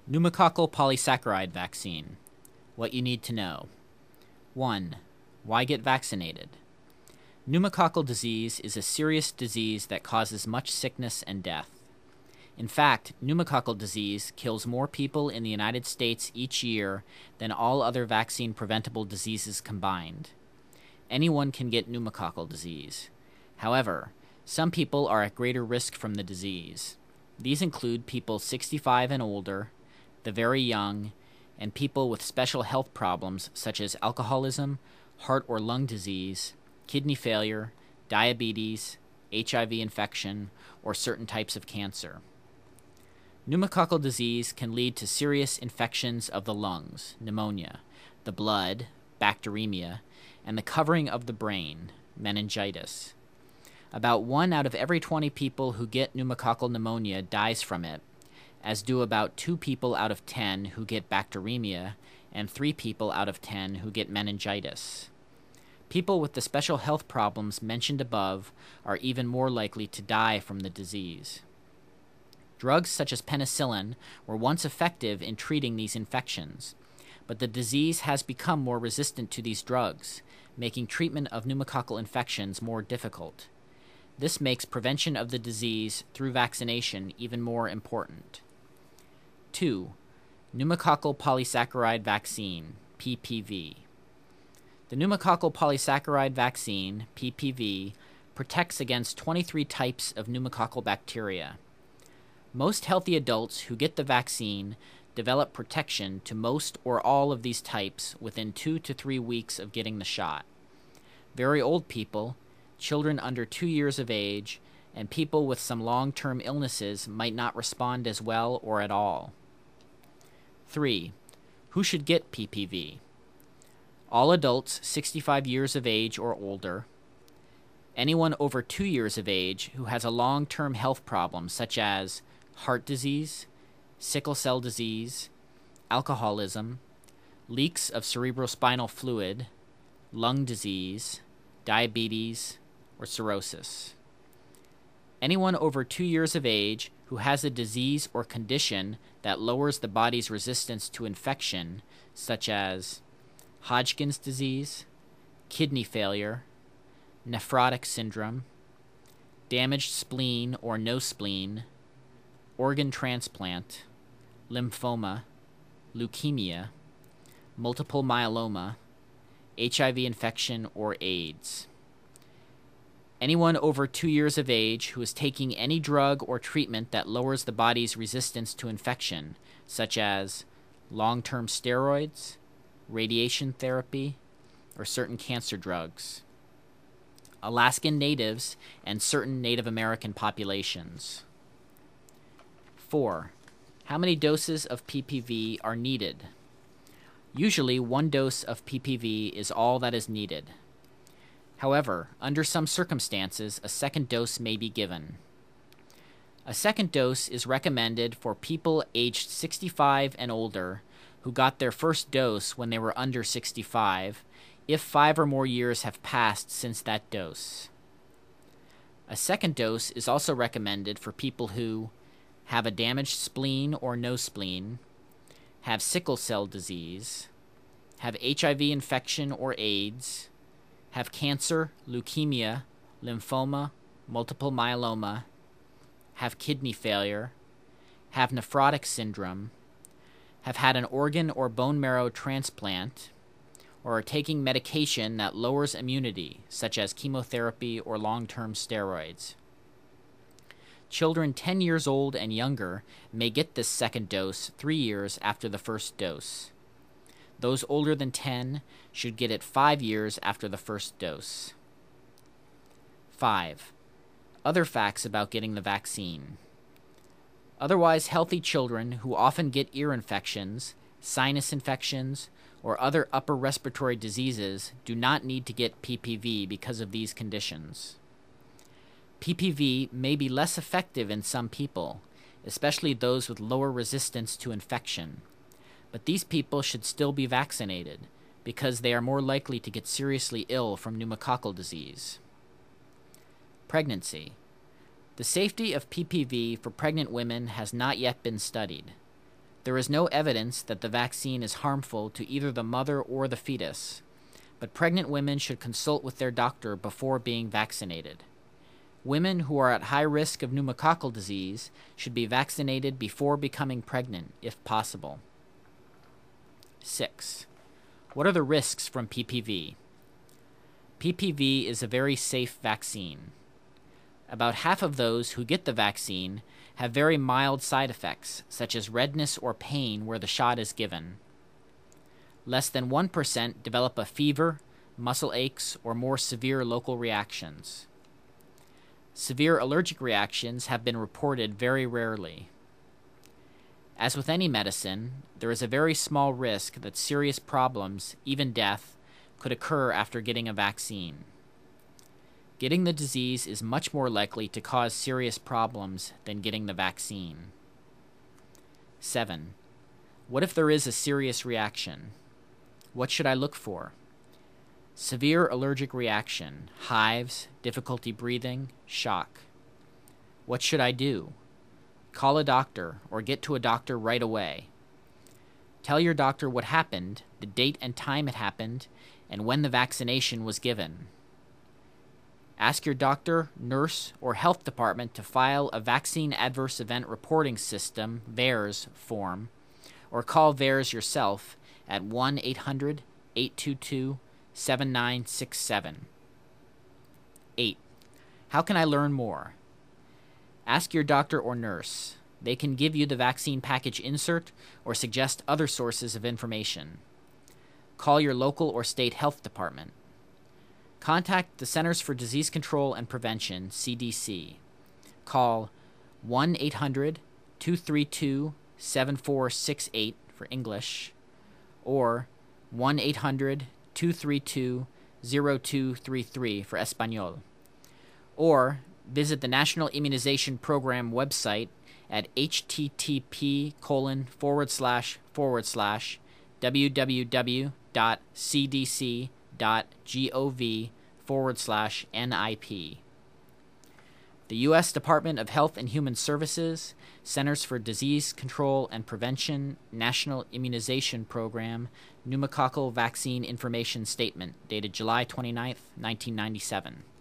Pneumococcal polysaccharide vaccine. What you need to know. 1. Why get vaccinated? Pneumococcal disease is a serious disease that causes much sickness and death. In fact, pneumococcal disease kills more people in the United States each year than all other vaccine-preventable diseases combined. Anyone can get pneumococcal disease. However, some people are at greater risk from the disease. These include people 65 and older, the very young, and people with special health problems such as alcoholism, heart or lung disease, kidney failure, diabetes, HIV infection, or certain types of cancer. Pneumococcal disease can lead to serious infections of the lungs, pneumonia, the blood, bacteremia, and the covering of the brain, meningitis. About 1 out of every 20 people who get pneumococcal pneumonia dies from it, as do about 2 people out of 10 who get bacteremia and 3 people out of 10 who get meningitis. People with the special health problems mentioned above are even more likely to die from the disease. Drugs such as penicillin were once effective in treating these infections, but the disease has become more resistant to these drugs, making treatment of pneumococcal infections more difficult. This makes prevention of the disease through vaccination even more important. 2. Pneumococcal polysaccharide vaccine, PPV. The pneumococcal polysaccharide vaccine, PPV, protects against 23 types of pneumococcal bacteria. Most healthy adults who get the vaccine develop protection to most or all of these types within 2 to 3 weeks of getting the shot. Very old people, children under 2 years of age, and people with some long-term illnesses might not respond as well or at all. 3. Who should get PPV? All adults 65 years of age or older, anyone over 2 years of age who has a long-term health problem such as heart disease, sickle cell disease, alcoholism, leaks of cerebrospinal fluid, lung disease, diabetes, or cirrhosis. Anyone over 2 years of age who has a disease or condition that lowers the body's resistance to infection, such as Hodgkin's disease, kidney failure, nephrotic syndrome, damaged spleen or no spleen, organ transplant, lymphoma, leukemia, multiple myeloma, HIV infection, or AIDS. Anyone over 2 years of age who is taking any drug or treatment that lowers the body's resistance to infection, such as long-term steroids, radiation therapy, or certain cancer drugs. Alaskan Natives and certain Native American populations. 4. How many doses of PPV are needed? Usually 1 dose of PPV is all that is needed. However, under some circumstances, a second dose may be given. A second dose is recommended for people aged 65 and older who got their first dose when they were under 65, if 5 or more years have passed since that dose. A second dose is also recommended for people who have a damaged spleen or no spleen, have sickle cell disease, have HIV infection or AIDS, have cancer, leukemia, lymphoma, multiple myeloma, have kidney failure, have nephrotic syndrome, have had an organ or bone marrow transplant, or are taking medication that lowers immunity, such as chemotherapy or long-term steroids. Children 10 years old and younger may get this second dose 3 years after the first dose. Those older than 10 should get it 5 years after the first dose. 5. Other facts about getting the vaccine. Otherwise healthy children who often get ear infections, sinus infections, or other upper respiratory diseases do not need to get PPV because of these conditions. PPV may be less effective in some people, especially those with lower resistance to infection, but these people should still be vaccinated because they are more likely to get seriously ill from pneumococcal disease. Pregnancy. The safety of PPV for pregnant women has not yet been studied. There is no evidence that the vaccine is harmful to either the mother or the fetus, but pregnant women should consult with their doctor before being vaccinated. Women who are at high risk of pneumococcal disease should be vaccinated before becoming pregnant, if possible. 6. What are the risks from PPV? PPV is a very safe vaccine. About half of those who get the vaccine have very mild side effects, such as redness or pain where the shot is given. Less than 1% develop a fever, muscle aches, or more severe local reactions. Severe allergic reactions have been reported very rarely. As with any medicine, there is a very small risk that serious problems, even death, could occur after getting a vaccine. Getting the disease is much more likely to cause serious problems than getting the vaccine. 7. What if there is a serious reaction? What should I look for? Severe allergic reaction, hives, difficulty breathing, shock. What should I do? Call a doctor or get to a doctor right away. Tell your doctor what happened, the date and time it happened, and when the vaccination was given. Ask your doctor, nurse, or health department to file a Vaccine Adverse Event Reporting System, VAERS, form, or call VAERS yourself at 1-800-822-7967. 8. How can I learn more? Ask your doctor or nurse. They can give you the vaccine package insert or suggest other sources of information. Call your local or state health department. Contact the Centers for Disease Control and Prevention, CDC. Call 1-800-232-7468 for English, or 1-800-232-0233 for Espanol, or visit the National Immunization Program website at http://www.cdc.gov/NIP. The U.S. Department of Health and Human Services, Centers for Disease Control and Prevention, National Immunization Program, Pneumococcal Vaccine Information Statement, dated July 29, 1997.